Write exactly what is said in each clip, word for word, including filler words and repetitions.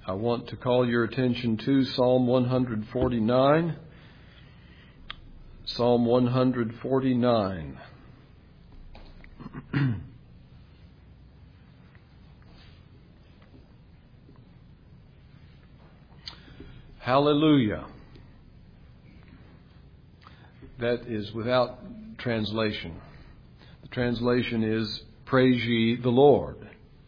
I want to call your attention to Psalm one forty-nine. Psalm one forty-nine. Hallelujah. That is without translation. The translation is, Praise ye the Lord.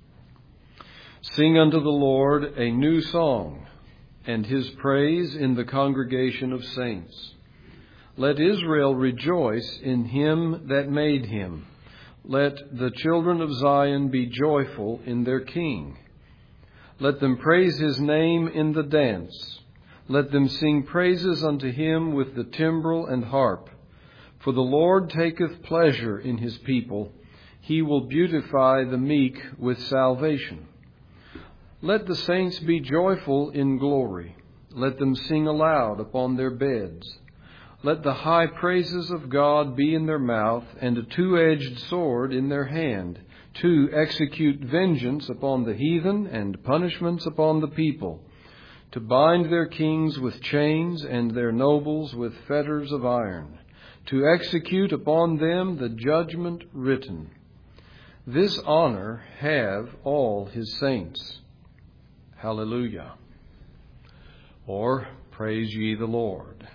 Sing unto the Lord a new song, and his praise in the congregation of saints. Let Israel rejoice in him that made him. Let the children of Zion be joyful in their King. Let them praise his name in the dance. Let them sing praises unto him with the timbrel and harp. For the Lord taketh pleasure in his people. He will beautify the meek with salvation. Let the saints be joyful in glory. Let them sing aloud upon their beds. Let the high praises of God be in their mouth, and a two-edged sword in their hand, to execute vengeance upon the heathen and punishments upon the people, to bind their kings with chains and their nobles with fetters of iron, to execute upon them the judgment written. This honor have all his saints. Hallelujah. Or, praise ye the Lord.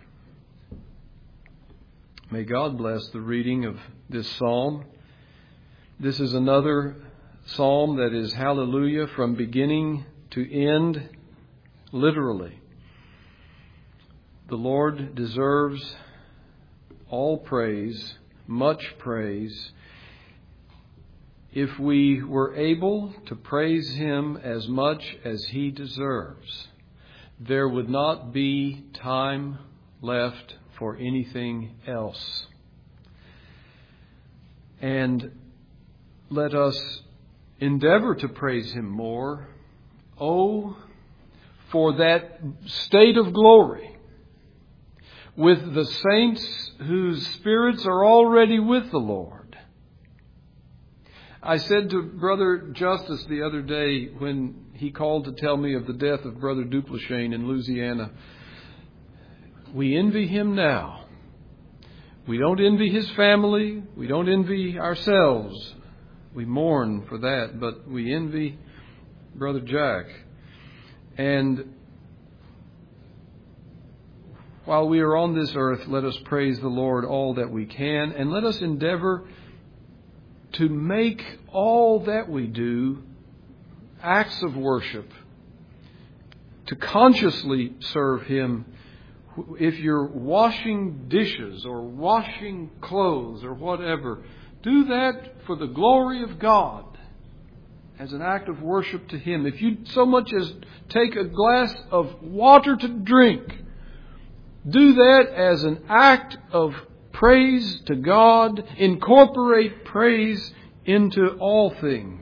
May God bless the reading of this psalm. This is another psalm that is hallelujah from beginning to end, literally. The Lord deserves all praise, much praise. If we were able to praise him as much as he deserves, there would not be time left for anything else. And let us endeavor to praise him more. Oh, for that state of glory with the saints whose spirits are already with the Lord. I said to Brother Justice the other day when he called to tell me of the death of Brother Dupleshain in Louisiana, we envy him now. We don't envy his family. We don't envy ourselves. We mourn for that, but we envy Brother Jack. And while we are on this earth, let us praise the Lord all that we can, and let us endeavor to make all that we do acts of worship, to consciously serve him. If you're washing dishes or washing clothes or whatever, do that for the glory of God as an act of worship to him. If you so much as take a glass of water to drink, do that as an act of praise to God. Incorporate praise into all things.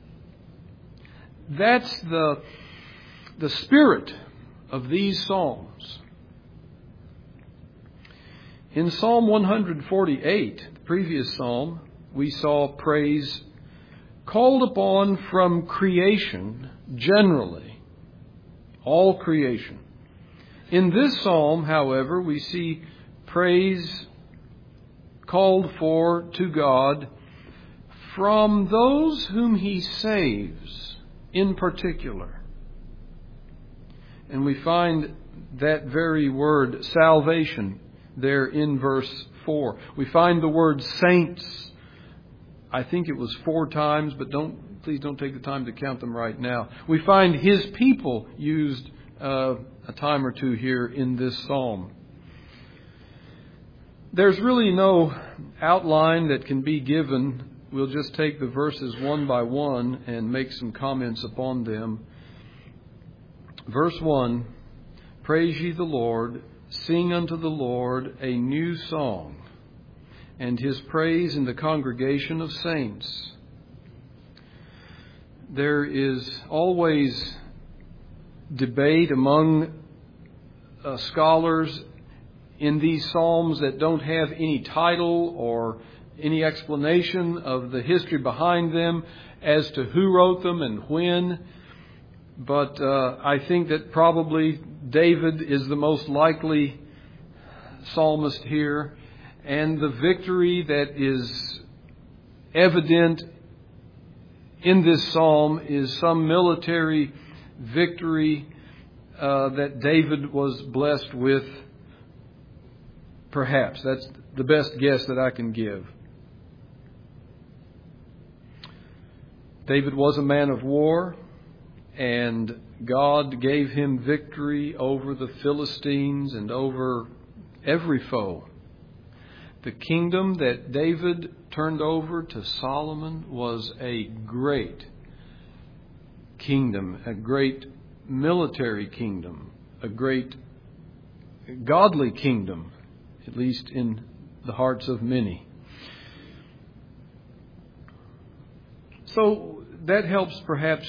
That's the, the spirit of these psalms. In Psalm one forty-eight, the previous psalm, we saw praise called upon from creation generally, all creation. In this psalm, however, we see praise called for to God from those whom he saves in particular. And we find that very word, salvation, there in verse four. We find the word saints. I think it was four times, but don't please don't take the time to count them right now. We find his people used uh, a time or two here in this psalm. There's really no outline that can be given. We'll just take the verses one by one and make some comments upon them. Verse one, Praise ye the Lord, sing unto the Lord a new song, and his praise in the congregation of saints. There is always debate among uh, scholars in these psalms that don't have any title or any explanation of the history behind them as to who wrote them and when. but uh, I think that probably David is the most likely psalmist here, and the victory that is evident in this psalm is some military victory uh, that David was blessed with. Perhaps that's the best guess that I can give. David was a man of war, and God gave him victory over the Philistines and over every foe. The kingdom that David turned over to Solomon was a great kingdom, a great military kingdom, a great godly kingdom, at least in the hearts of many. So that helps perhaps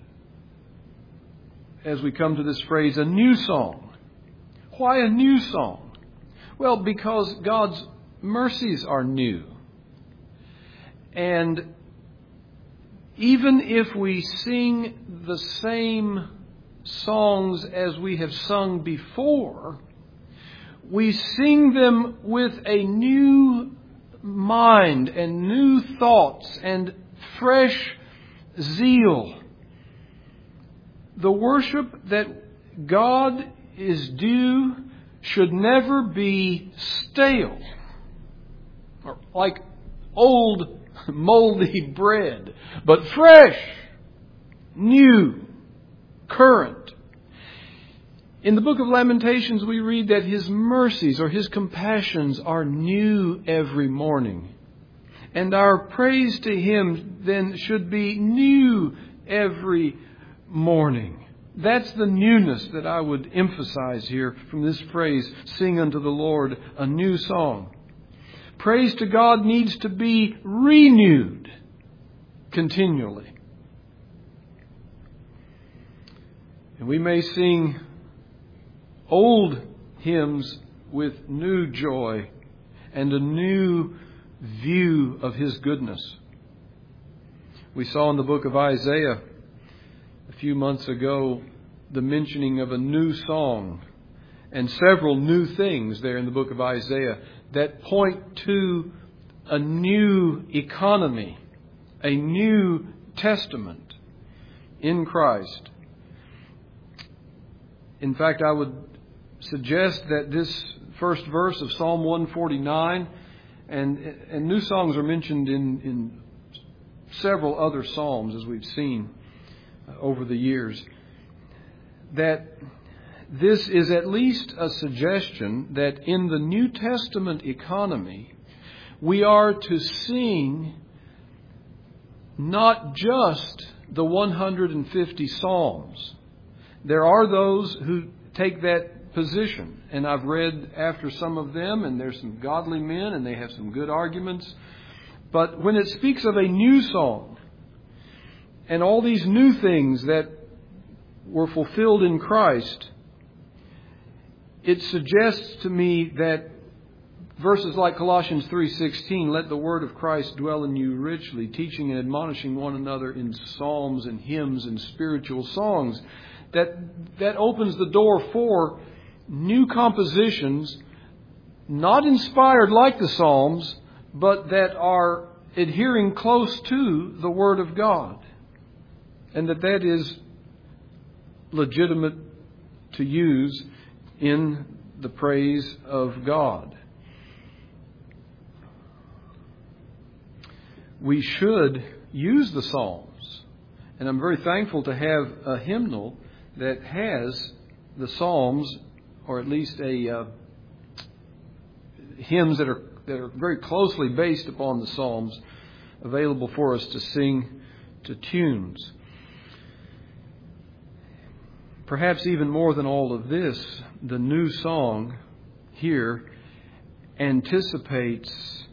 as we come to this phrase, a new song. Why a new song? Well, because God's mercies are new. And even if we sing the same songs as we have sung before, we sing them with a new mind and new thoughts and fresh zeal. The worship that God is due should never be stale, or like old moldy bread, but fresh, new, current. In the book of Lamentations, we read that His mercies or His compassions are new every morning. And our praise to Him then should be new every morning. That's the newness that I would emphasize here from this phrase, sing unto the Lord a new song. Praise to God needs to be renewed continually. And we may sing old hymns with new joy and a new view of His goodness. We saw in the book of Isaiah a few months ago the mentioning of a new song and several new things there in the book of Isaiah that point to a new economy, a new testament in Christ. In fact, I would suggest that this first verse of Psalm one forty-nine, and, and new songs are mentioned in, in several other psalms as we've seen over the years, that this is at least a suggestion that in the New Testament economy, we are to sing not just the one hundred fifty psalms. There are those who take that position, and I've read after some of them, and there's some godly men, and they have some good arguments. But when it speaks of a new song, and all these new things that were fulfilled in Christ, it suggests to me that verses like Colossians three sixteen, let the word of Christ dwell in you richly, teaching and admonishing one another in psalms and hymns and spiritual songs, that that opens the door for new compositions, not inspired like the Psalms, but that are adhering close to the Word of God. And that that is legitimate to use in the praise of God. We should use the Psalms. And I'm very thankful to have a hymnal that has the Psalms, or at least a uh, hymns that are that are very closely based upon the Psalms, available for us to sing to tunes. Perhaps even more than all of this, the new song here anticipates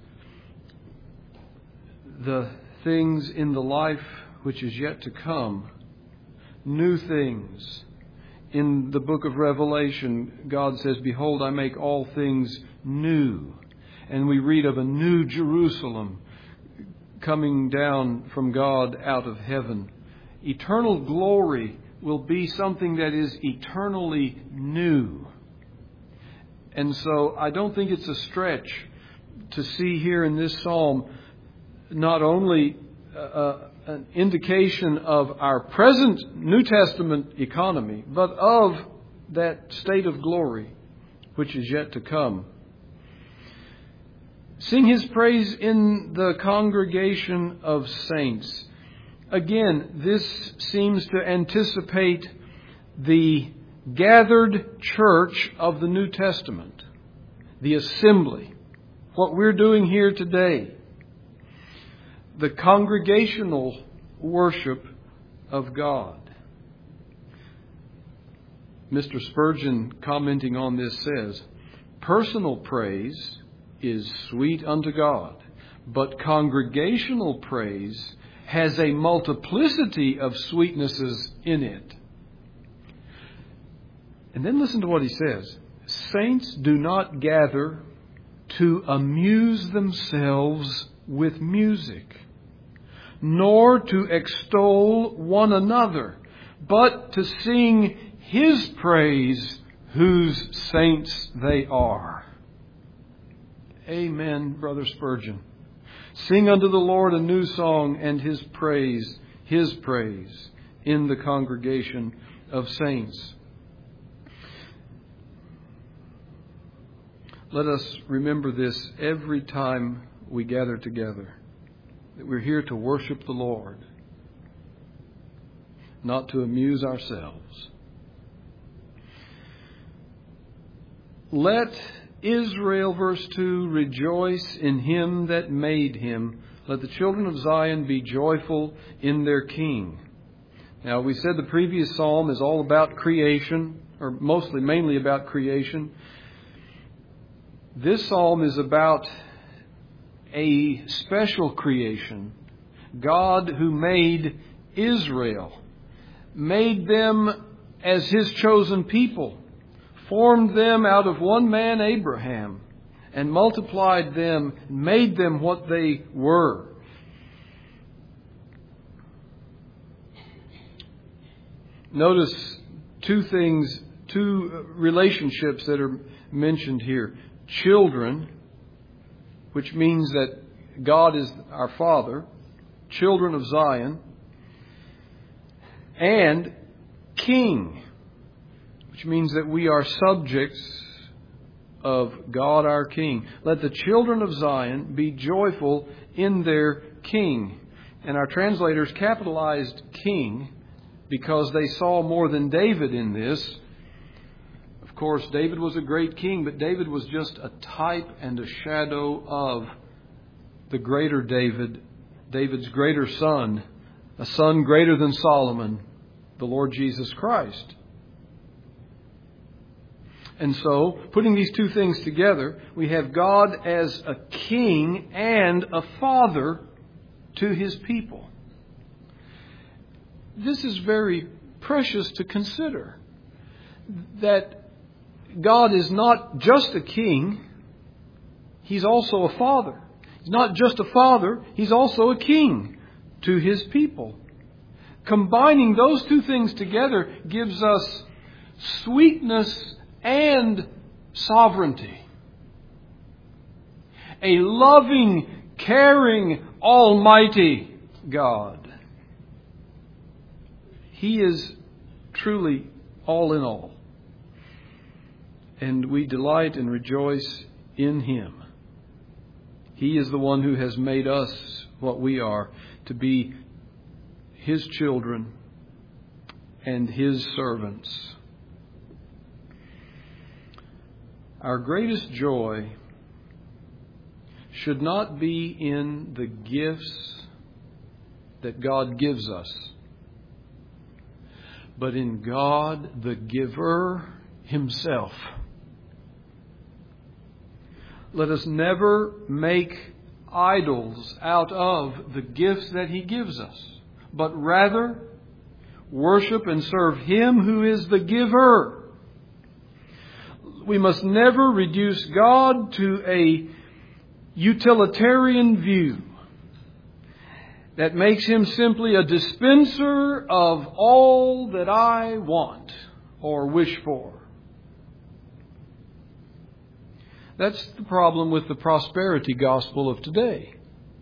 the things in the life which is yet to come. New things. In the book of Revelation, God says, behold, I make all things new. And we read of a new Jerusalem coming down from God out of heaven. Eternal glory will be something that is eternally new. And so I don't think it's a stretch to see here in this psalm not only uh, an indication of our present New Testament economy, but of that state of glory which is yet to come. Sing His praise in the congregation of saints. Again, this seems to anticipate the gathered church of the New Testament, the assembly, what we're doing here today, the congregational worship of God. Mister Spurgeon, commenting on this, says, personal praise is sweet unto God, but congregational praise has a multiplicity of sweetnesses in it. And then listen to what he says. Saints do not gather to amuse themselves with music, nor to extol one another, but to sing His praise, whose saints they are. Amen, Brother Spurgeon. Sing unto the Lord a new song, and His praise, His praise, in the congregation of saints. Let us remember this every time we gather together, that we're here to worship the Lord, not to amuse ourselves. Let Israel, verse two, rejoice in Him that made him. Let the children of Zion be joyful in their King. Now, we said the previous psalm is all about creation, or mostly, mainly about creation. This psalm is about a special creation. God who made Israel, made them as His chosen people, formed them out of one man, Abraham, and multiplied them, made them what they were. Notice two things, two relationships that are mentioned here. Children, which means that God is our Father, children of Zion, and King, which means that we are subjects of God our King. Let the children of Zion be joyful in their King. And our translators capitalized King because they saw more than David in this. Of course, David was a great king, but David was just a type and a shadow of the greater David, David's greater son, a son greater than Solomon, the Lord Jesus Christ. And so, putting these two things together, we have God as a king and a father to His people. This is very precious to consider, that God is not just a king, He's also a father. He's not just a father, He's also a king to His people. Combining those two things together gives us sweetness and sovereignty. A loving, caring, almighty God. He is truly all in all. And we delight and rejoice in Him. He is the one who has made us what we are, to be His children and His servants. Our greatest joy should not be in the gifts that God gives us, but in God, the giver Himself. Let us never make idols out of the gifts that He gives us, but rather worship and serve Him who is the giver. We must never reduce God to a utilitarian view, that makes Him simply a dispenser of all that I want or wish for. That's the problem with the prosperity gospel of today.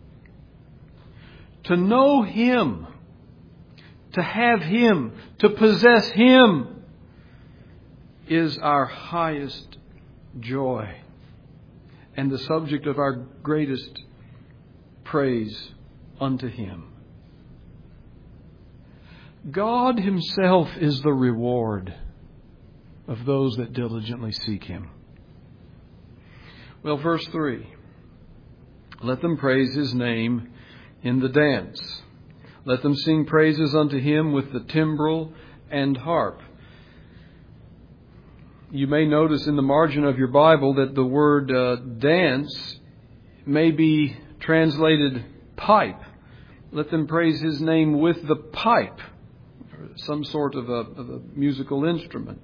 To know Him, to have Him, to possess Him is our highest joy and the subject of our greatest praise unto Him. God Himself is the reward of those that diligently seek Him. Well, verse three. Let them praise His name in the dance. Let them sing praises unto Him with the timbrel and harp. You may notice in the margin of your Bible that the word uh, dance may be translated pipe. Let them praise His name with the pipe, some sort of a, of a musical instrument.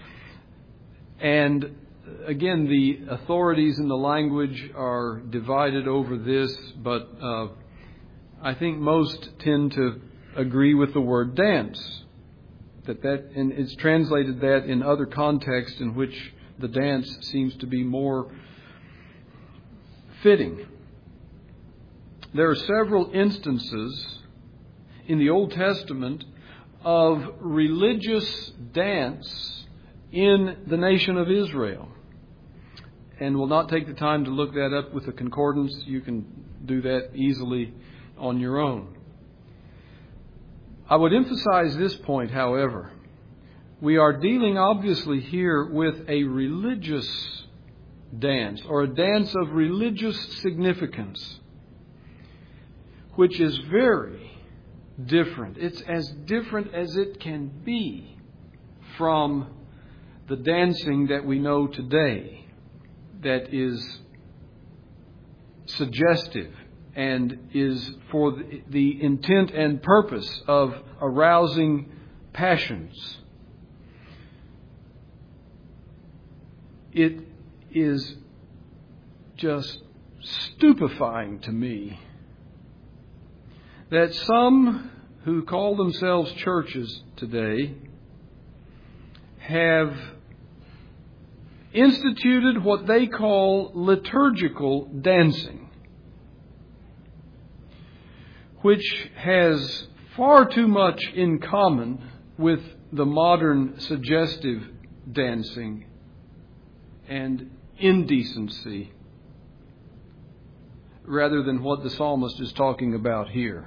And again, the authorities in the language are divided over this, but uh, I think most tend to agree with the word dance. That that and it's translated that in other contexts in which the dance seems to be more fitting. There are several instances in the Old Testament of religious dance in the nation of Israel. And we'll not take the time to look that up with the concordance. You can do that easily on your own. I would emphasize this point, however. We are dealing obviously here with a religious dance, or a dance of religious significance, which is very different. It's as different as it can be from the dancing that we know today, that is suggestive and is for the intent and purpose of arousing passions. It is just stupefying to me that some who call themselves churches today have instituted what they call liturgical dancing, which has far too much in common with the modern suggestive dancing and indecency, rather than what the psalmist is talking about here.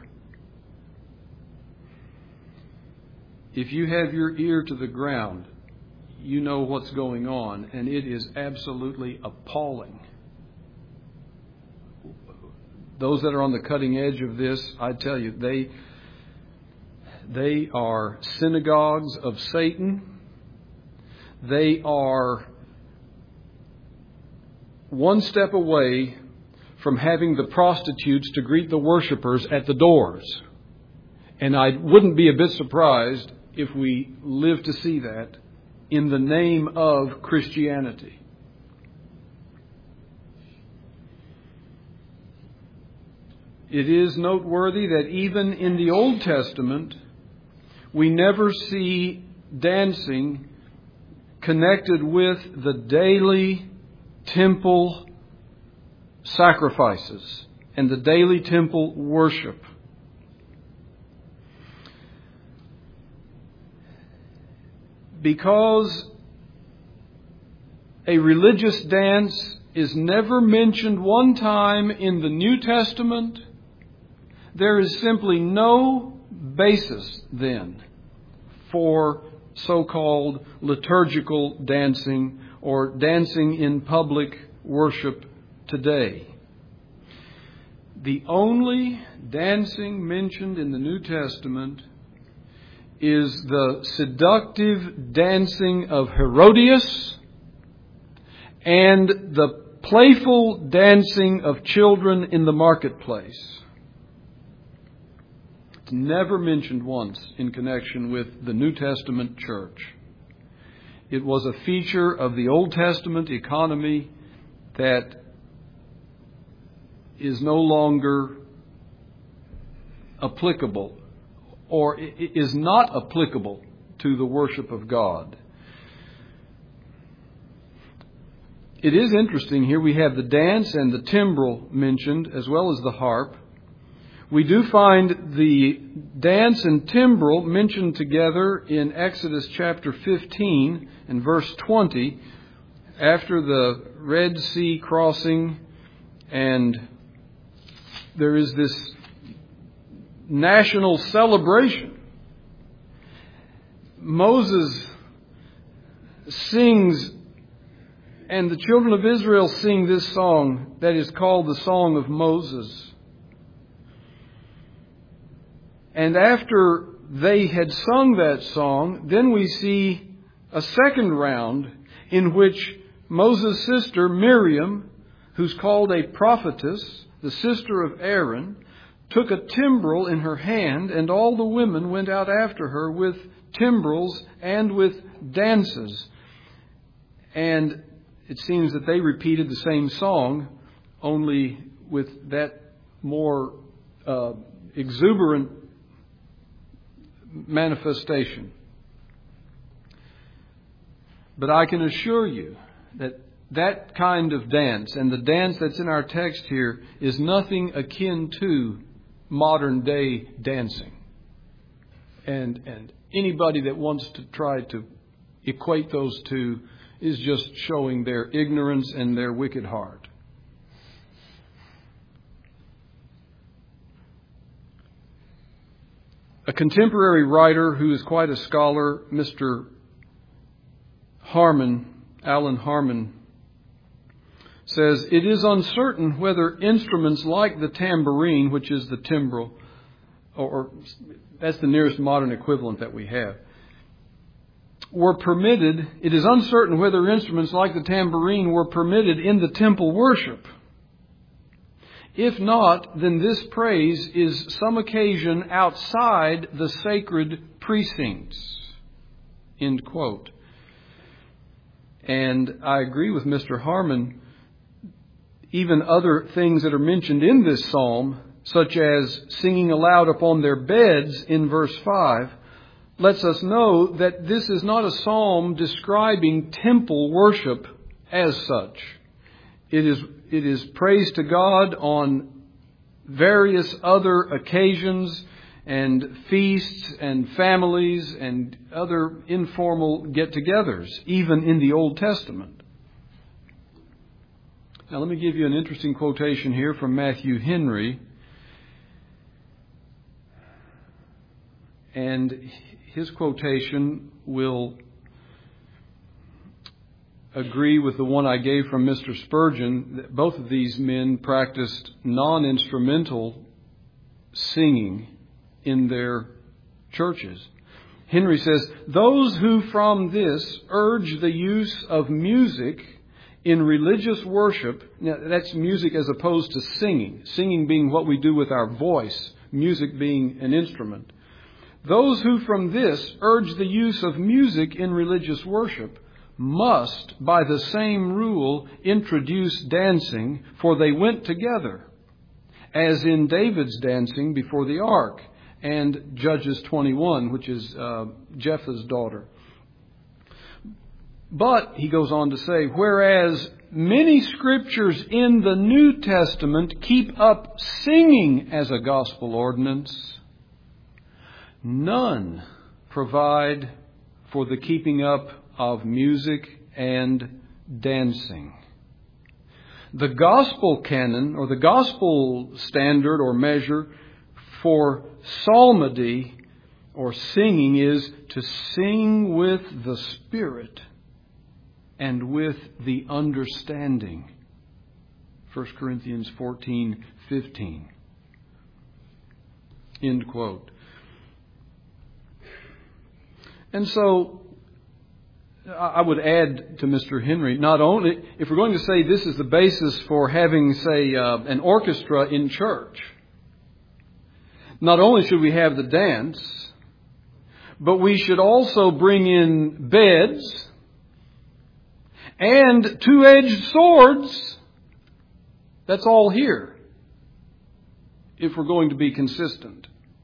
If you have your ear to the ground, you know what's going on, and it is absolutely appalling. Those that are on the cutting edge of this, I tell you, they they are synagogues of Satan. They are one step away from having the prostitutes to greet the worshipers at the doors. And I wouldn't be a bit surprised if we live to see that in the name of Christianity. It is noteworthy that even in the Old Testament, we never see dancing connected with the daily temple sacrifices and the daily temple worship. Because a religious dance is never mentioned one time in the New Testament, there is simply no basis then for so-called liturgical dancing or dancing in public worship today. The only dancing mentioned in the New Testament is the seductive dancing of Herodias and the playful dancing of children in the marketplace. It's never mentioned once in connection with the New Testament church. It was a feature of the Old Testament economy that is no longer applicable or is not applicable to the worship of God. It is interesting here. We have the dance and the timbrel mentioned as well as the harp. We do find the dance and timbrel mentioned together in Exodus chapter fifteen and verse twenty after the Red Sea crossing, and there is this national celebration. Moses sings, and the children of Israel sing this song that is called the Song of Moses. And after they had sung that song, then we see a second round in which Moses' sister Miriam, who's called a prophetess, the sister of Aaron, took a timbrel in her hand, and all the women went out after her with timbrels and with dances. And it seems that they repeated the same song, only with that more uh, exuberant manifestation. But I can assure you that that kind of dance, and the dance that's in our text here, is nothing akin to modern day dancing. And and anybody that wants to try to equate those two is just showing their ignorance and their wicked heart. A contemporary writer who is quite a scholar, Mister Harmon, Alan Harmon, says, "It is uncertain whether instruments like the tambourine, which is the timbrel, or, or that's the nearest modern equivalent that we have, were permitted, it is uncertain whether instruments like the tambourine were permitted in the temple worship. If not, then this praise is some occasion outside the sacred precincts." End quote. And I agree with Mister Harmon. Even other things that are mentioned in this psalm, such as singing aloud upon their beds in verse five, lets us know that this is not a psalm describing temple worship as such. It is, it is praise to God on various other occasions and feasts and families and other informal get-togethers, even in the Old Testament. Now let me give you an interesting quotation here from Matthew Henry. And his quotation will agree with the one I gave from Mister Spurgeon, that both of these men practiced non-instrumental singing in their churches. Henry says, "Those who from this urge the use of music in religious worship," now that's music as opposed to singing, singing being what we do with our voice, music being an instrument. "Those who from this urge the use of music in religious worship must, by the same rule, introduce dancing, for they went together, as in David's dancing before the ark, and Judges twenty-one, which is uh, Jephthah's daughter. But," he goes on to say, "whereas many scriptures in the New Testament keep up singing as a gospel ordinance, none provide for the keeping up of music and dancing." The gospel canon, or the gospel standard or measure for psalmody or singing, is to sing with the Spirit and with the understanding. First Corinthians fourteen fifteen. End quote. And so I would add to Mister Henry, not only, if we're going to say this is the basis for having, say, uh, an orchestra in church, not only should we have the dance, but we should also bring in beds and two-edged swords. That's all here, if we're going to be consistent.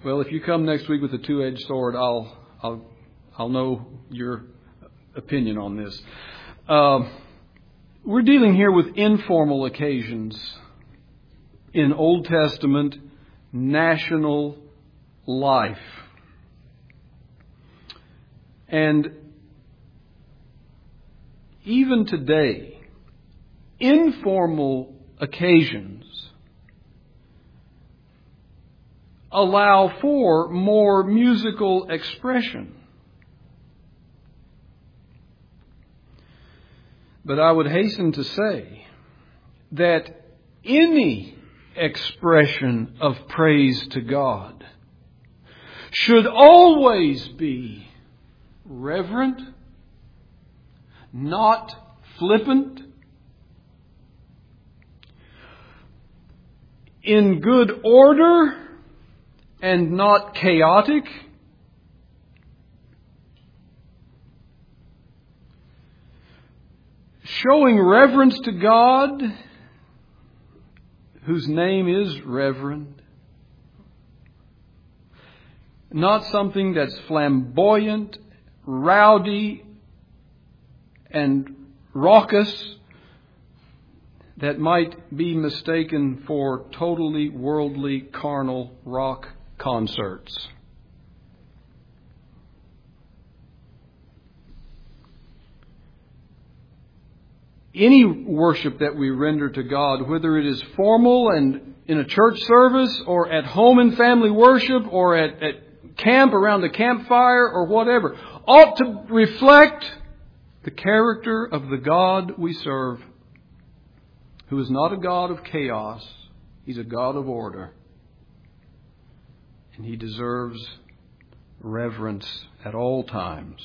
Well, if you come next week with a two-edged sword, I'll I'll I'll know your opinion on this. Uh, we're dealing here with informal occasions in Old Testament national life. And even today, informal occasions allow for more musical expression. But I would hasten to say that any expression of praise to God should always be reverent, not flippant, in good order and not chaotic, showing reverence to God, whose name is reverend. Not something that's flamboyant, rowdy, and raucous that might be mistaken for totally worldly, carnal rock concerts. Any worship that we render to God, whether it is formal and in a church service or at home in family worship or at, at camp around the campfire or whatever, ought to reflect the character of the God we serve, who is not a God of chaos. He's a God of order. And He deserves reverence at all times.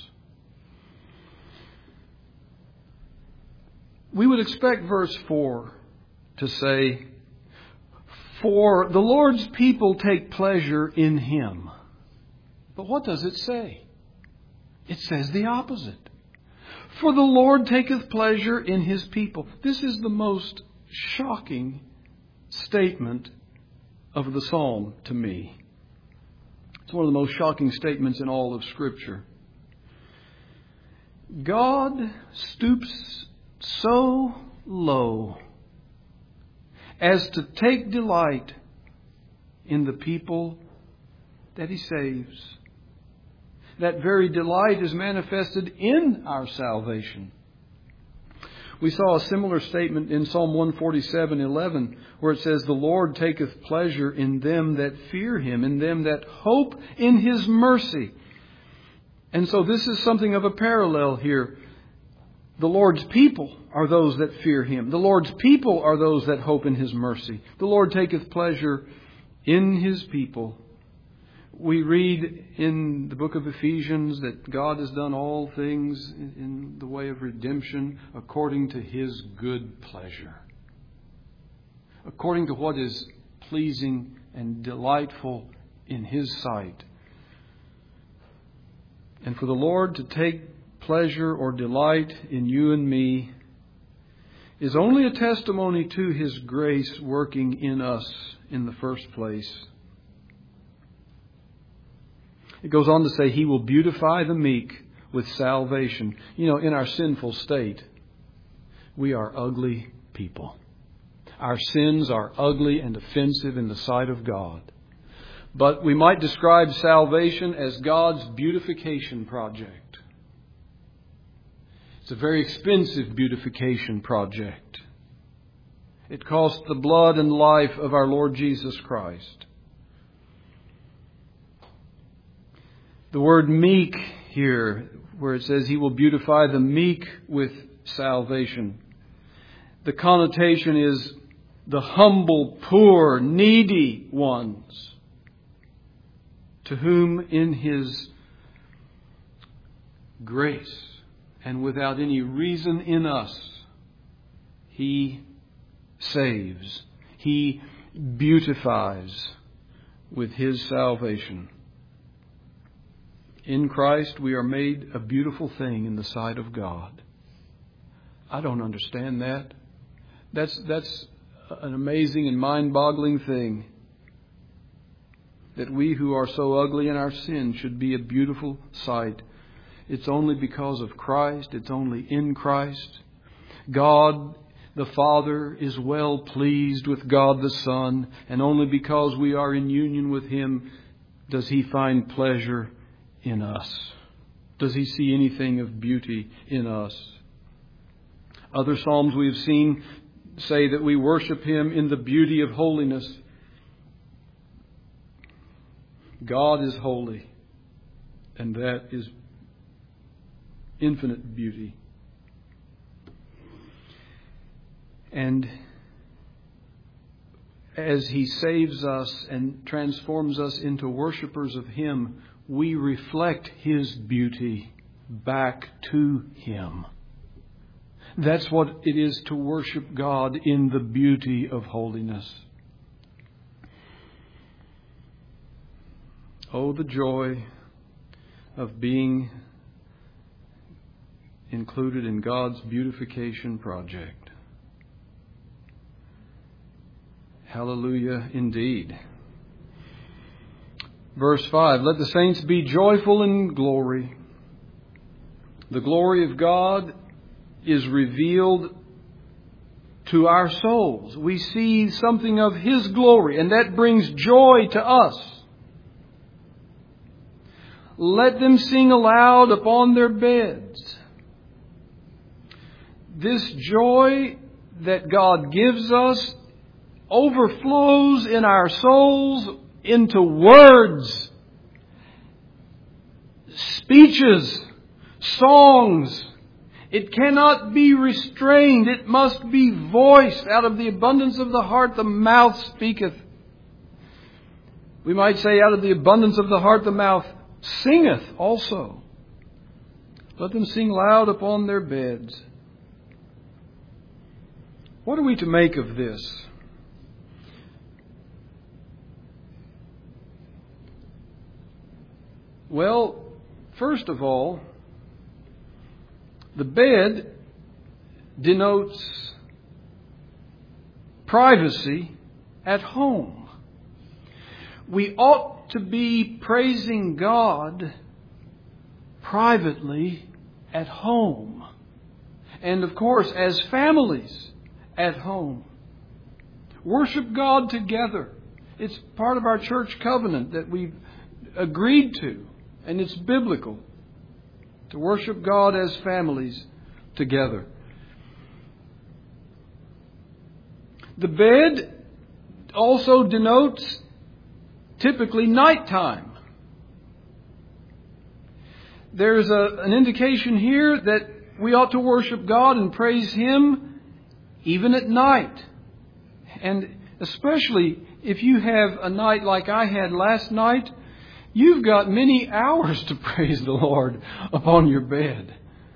We would expect verse four to say, "For the Lord's people take pleasure in Him." But what does it say? It says the opposite. "For the Lord taketh pleasure in His people." This is the most shocking statement of the psalm to me. It's one of the most shocking statements in all of Scripture. God stoops so low as to take delight in the people that He saves. That very delight is manifested in our salvation. We saw a similar statement in Psalm one forty-seven eleven, where it says, "The Lord taketh pleasure in them that fear Him, in them that hope in His mercy." And so this is something of a parallel here. The Lord's people are those that fear Him. The Lord's people are those that hope in His mercy. The Lord taketh pleasure in His people. We read in the book of Ephesians that God has done all things in the way of redemption according to His good pleasure. According to what is pleasing and delightful in His sight. And for the Lord to take pleasure or delight in you and me is only a testimony to His grace working in us in the first place. It goes on to say, He will beautify the meek with salvation. You know, in our sinful state, we are ugly people. Our sins are ugly and offensive in the sight of God. But we might describe salvation as God's beautification project. It's a very expensive beautification project. It cost the blood and life of our Lord Jesus Christ. The word meek here, where it says He will beautify the meek with salvation. The connotation is the humble, poor, needy ones, to whom in His grace and without any reason in us, He saves. He beautifies with His salvation. In Christ, we are made a beautiful thing in the sight of God. I don't understand that. That's, that's an amazing and mind-boggling thing. that we who are so ugly in our sin should be a beautiful sight. It's only because of Christ. It's only in Christ. God the Father is well pleased with God the Son, and only because we are in union with Him does He find pleasure in us. Does He see anything of beauty in us? Other psalms we have seen say that we worship Him in the beauty of holiness. God is holy, and that is infinite beauty. And as He saves us and transforms us into worshipers of Him, we reflect His beauty back to Him. That's what it is to worship God in the beauty of holiness. Oh, the joy of being included in God's beautification project. Hallelujah indeed. Verse five, let the saints be joyful in glory. The glory of God is revealed to our souls. We see something of His glory, and that brings joy to us. Let them sing aloud upon their beds. This joy that God gives us overflows in our souls into words, speeches, songs. It cannot be restrained. It must be voiced. Out of the abundance of the heart, the mouth speaketh. We might say, out of the abundance of the heart, the mouth singeth also. Let them sing loud upon their beds. What are we to make of this? Well, first of all, the bed denotes privacy at home. We ought to be praising God privately at home. And of course, as families at home. Worship God together. It's part of our church covenant that we've agreed to. And it's biblical to worship God as families together. The bed also denotes typically nighttime. There's a, an indication here that we ought to worship God and praise Him even at night. And especially if you have a night like I had last night, you've got many hours to praise the Lord upon your bed.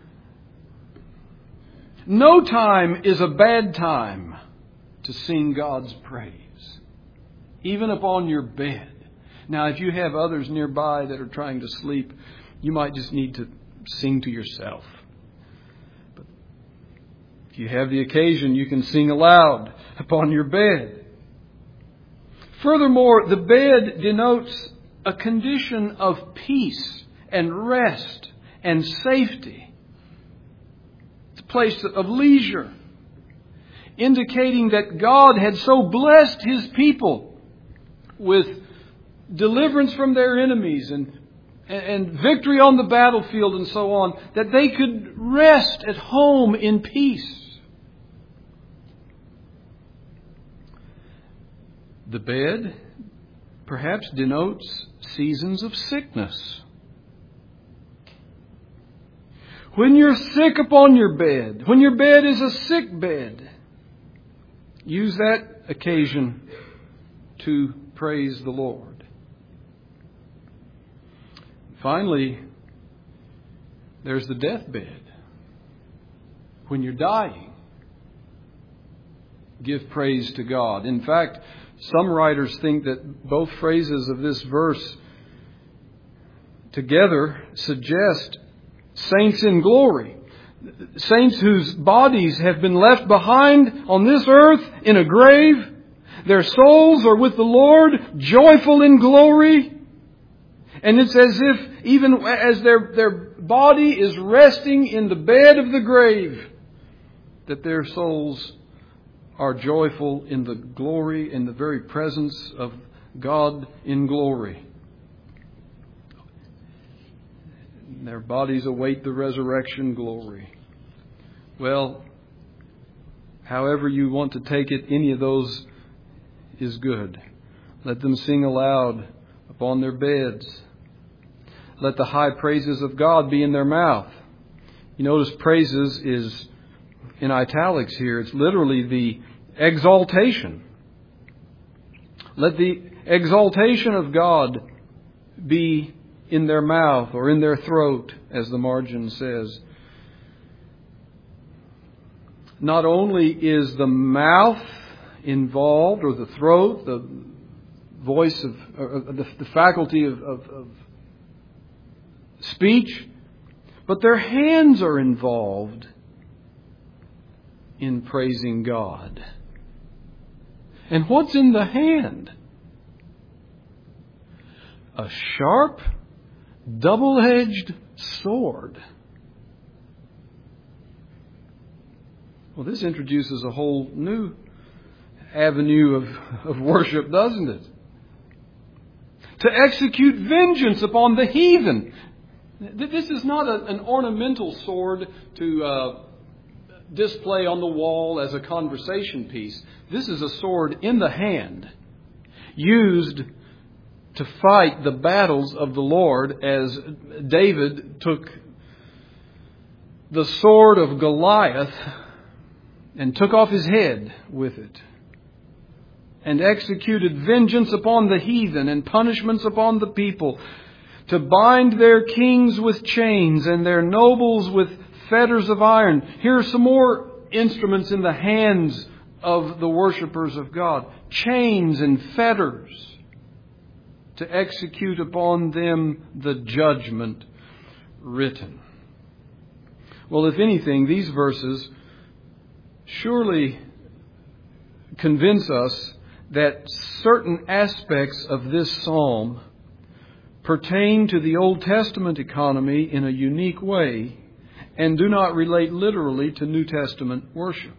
No time is a bad time to sing God's praise, even upon your bed. Now, if you have others nearby that are trying to sleep, you might just need to sing to yourself. But if you have the occasion, you can sing aloud upon your bed. Furthermore, the bed denotes a condition of peace and rest and safety. It's a place of leisure, indicating that God had so blessed His people with deliverance from their enemies and, and victory on the battlefield and so on, that they could rest at home in peace. The bed perhaps denotes seasons of sickness. When you're sick upon your bed, when your bed is a sick bed, use that occasion to praise the Lord. Finally, there's the deathbed. When you're dying, give praise to God. In fact, some writers think that both phrases of this verse together suggest saints in glory. Saints whose bodies have been left behind on this earth in a grave. Their souls are with the Lord, joyful in glory. And it's as if even as their, their body is resting in the bed of the grave, that their souls are joyful in the glory, in the very presence of God in glory. Their bodies await the resurrection glory. Well, however you want to take it, any of those is good. Let them sing aloud upon their beds. Let the high praises of God be in their mouth. You notice praises is in italics here. It's literally the exaltation. Let the exaltation of God be in their mouth or in their throat, as the margin says. Not only is the mouth involved, or the throat, the voice of, or the, the faculty of, of, of speech, but their hands are involved in praising God. And what's in the hand? A sharp, double-edged sword. Well, this introduces a whole new avenue of, of worship, doesn't it? To execute vengeance upon the heathen. This is not a, an ornamental sword to uh, display on the wall as a conversation piece. This is a sword in the hand, used to fight the battles of the Lord, as David took the sword of Goliath and took off his head with it, and executed vengeance upon the heathen and punishments upon the people, to bind their kings with chains and their nobles with fetters of iron. Here are some more instruments in the hands of the worshipers of God. Chains and fetters, to execute upon them the judgment written. Well, if anything, these verses surely convince us that certain aspects of this psalm pertain to the Old Testament economy in a unique way and do not relate literally to New Testament worship.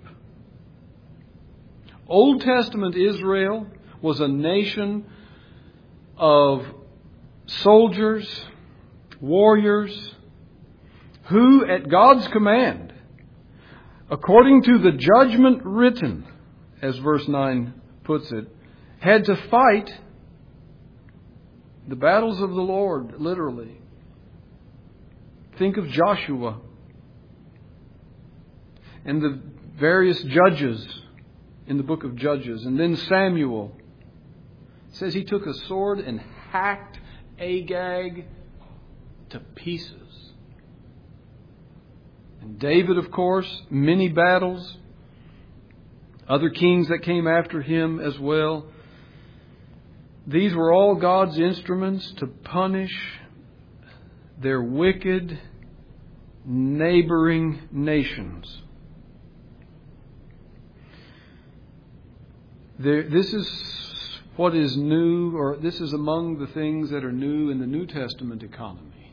Old Testament Israel was a nation of soldiers, warriors, who at God's command, according to the judgment written, as verse nine puts it, had to fight the battles of the Lord, literally. Think of Joshua and the various judges in the book of Judges. And then Samuel. It says he took a sword and hacked Agag to pieces. And David, of course, many battles. Other kings that came after him as well. These were all God's instruments to punish their wicked neighboring nations. There, this is what is new, or this is among the things that are new in the New Testament economy.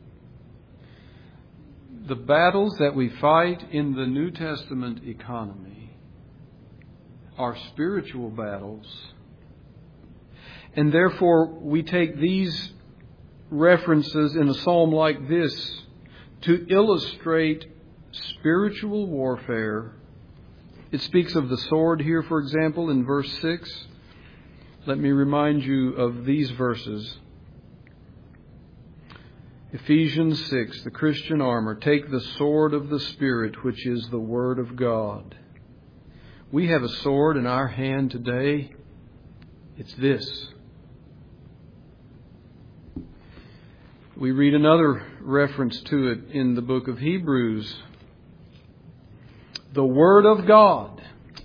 The battles that we fight in the New Testament economy are spiritual battles. And therefore, we take these references in a psalm like this to illustrate spiritual warfare. It speaks of the sword here, for example, in verse six. Let me remind you of these verses. Ephesians six, the Christian armor. Take the sword of the Spirit, which is the Word of God. We have a sword in our hand today. It's this. We read another reference to it in the book of Hebrews. The Word of God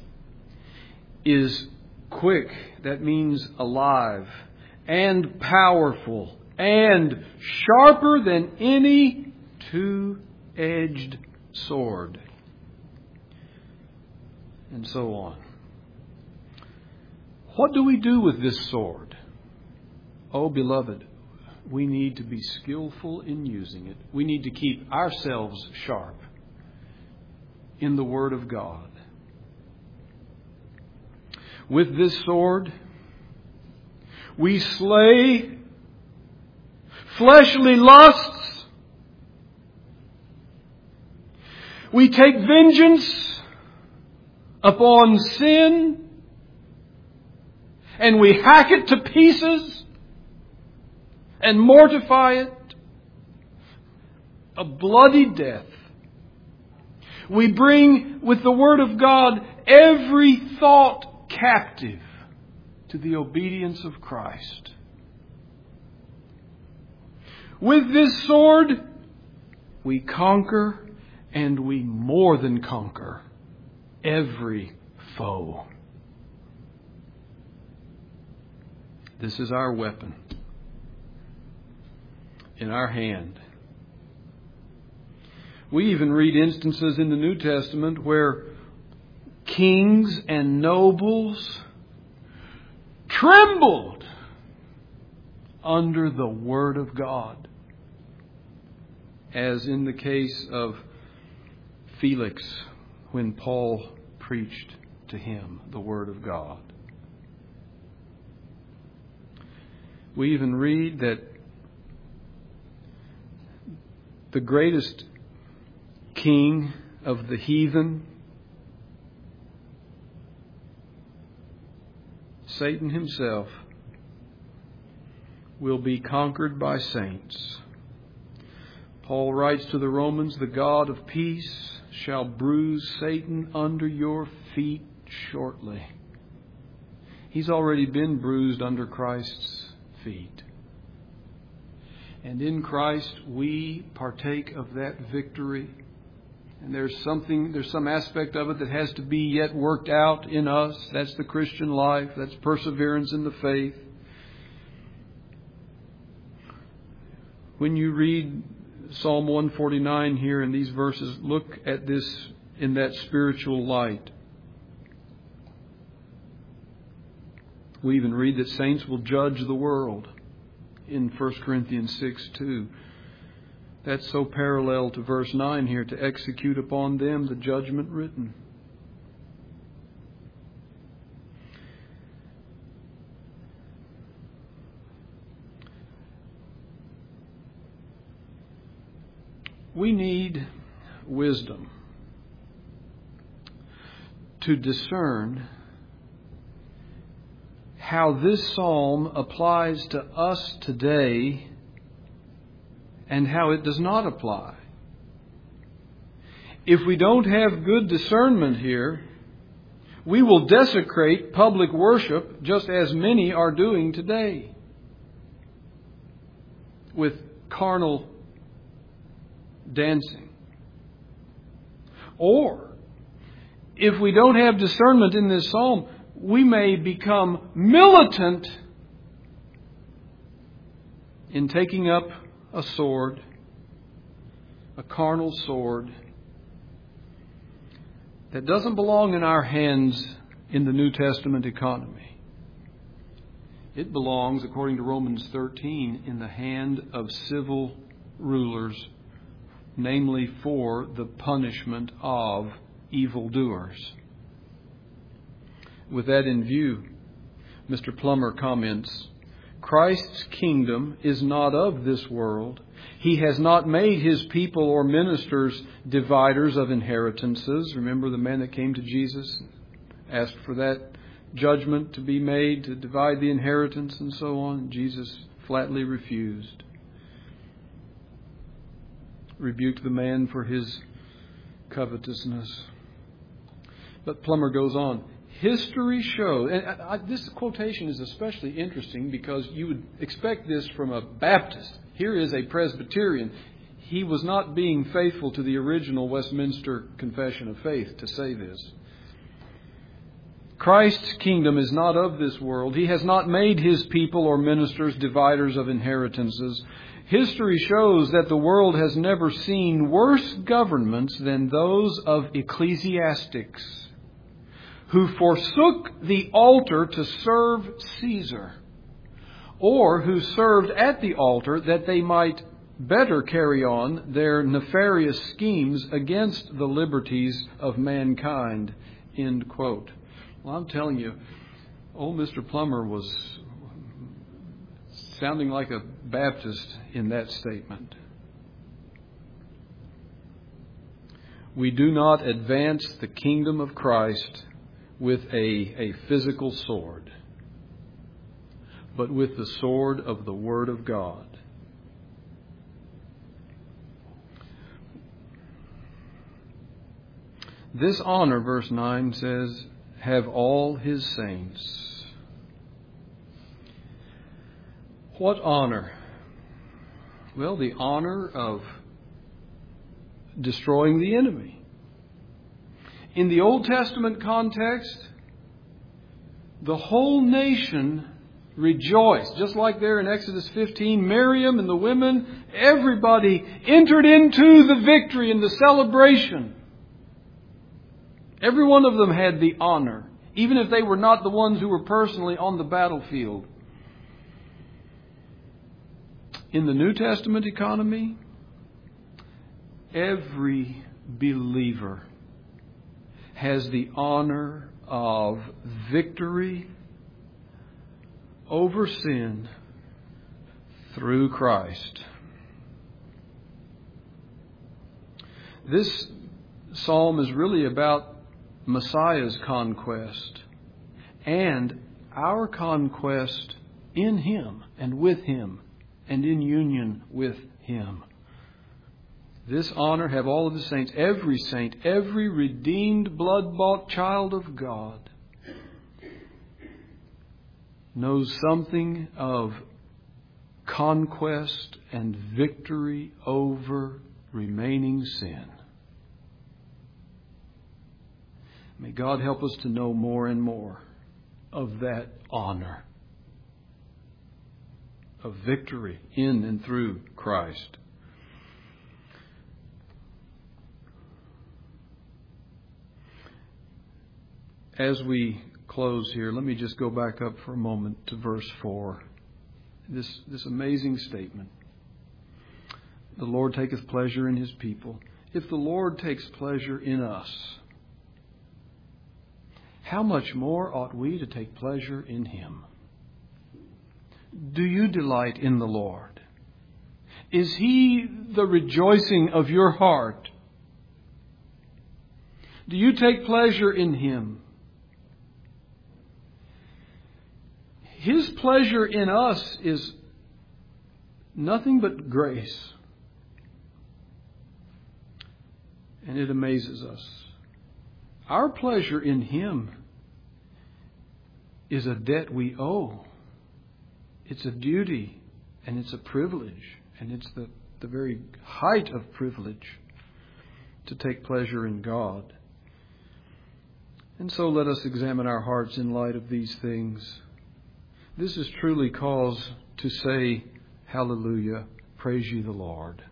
is quick. That means alive. And powerful. And sharper than any two-edged sword. And so on. What do we do with this sword? Oh, beloved, we need to be skillful in using it. We need to keep ourselves sharp in the Word of God. With this sword, we slay fleshly lusts. We take vengeance upon sin, and we hack it to pieces and mortify it. A bloody death. We bring with the Word of God every thought captive to the obedience of Christ. With this sword, we conquer, and we more than conquer every foe. This is our weapon in our hand. We even read instances in the New Testament where kings and nobles trembled under the Word of God, as in the case of Felix when Paul preached to him the Word of God. We even read that the greatest king of the heathen, Satan himself, will be conquered by saints. Paul writes to the Romans, "The God of peace shall bruise Satan under your feet shortly." He's already been bruised under Christ's feet. And in Christ we partake of that victory. And there's something, there's some aspect of it that has to be yet worked out in us. That's the Christian life. That's perseverance in the faith. When you read Psalm one forty-nine here in these verses, look at this in that spiritual light. We even read that saints will judge the world in First Corinthians six two. That's so parallel to verse nine here, to execute upon them the judgment written. We need wisdom to discern how this psalm applies to us today and how it does not apply. If we don't have good discernment here, we will desecrate public worship just as many are doing today with carnal dancing. Or, if we don't have discernment in this psalm, we may become militant in taking up a sword, a carnal sword, that doesn't belong in our hands in the New Testament economy. It belongs, according to Romans thirteen, in the hand of civil rulers, namely for the punishment of evildoers. With that in view, Mister Plummer comments, Christ's kingdom is not of this world. He has not made His people or ministers dividers of inheritances. Remember the man that came to Jesus, asked for that judgment to be made, to divide the inheritance and so on. Jesus flatly refused. Rebuked the man for his covetousness. But Plummer goes on. History shows, and I, I, this quotation is especially interesting because you would expect this from a Baptist. Here is a Presbyterian. He was not being faithful to the original Westminster Confession of Faith to say this. Christ's kingdom is not of this world. He has not made His people or ministers dividers of inheritances. History shows that the world has never seen worse governments than those of ecclesiastics, who forsook the altar to serve Caesar, or who served at the altar that they might better carry on their nefarious schemes against the liberties of mankind." End quote. Well, I'm telling you, old Mister Plummer was sounding like a Baptist in that statement. We do not advance the kingdom of Christ with a, a physical sword, but with the sword of the Word of God. This honor, verse nine says, have all his saints. What honor? Well, the honor of destroying the enemy. In the Old Testament context, the whole nation rejoiced. Just like there in Exodus fifteen, Miriam and the women, everybody entered into the victory and the celebration. Every one of them had the honor, even if they were not the ones who were personally on the battlefield. In the New Testament economy, every believer has the honor of victory over sin through Christ. This psalm is really about Messiah's conquest and our conquest in Him and with Him and in union with Him. This honor have all of the saints, every saint, every redeemed, blood-bought child of God knows something of conquest and victory over remaining sin. May God help us to know more and more of that honor, of victory in and through Christ. As we close here, let me just go back up for a moment to verse four. This, this amazing statement. The Lord taketh pleasure in His people. If the Lord takes pleasure in us, how much more ought we to take pleasure in Him? Do you delight in the Lord? Is He the rejoicing of your heart? Do you take pleasure in Him? His pleasure in us is nothing but grace. And it amazes us. Our pleasure in Him is a debt we owe. It's a duty and it's a privilege. And it's the, the very height of privilege to take pleasure in God. And so let us examine our hearts in light of these things. This is truly cause to say, hallelujah, praise ye the Lord.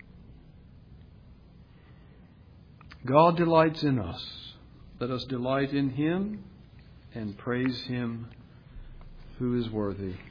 God delights in us. Let us delight in Him and praise Him who is worthy.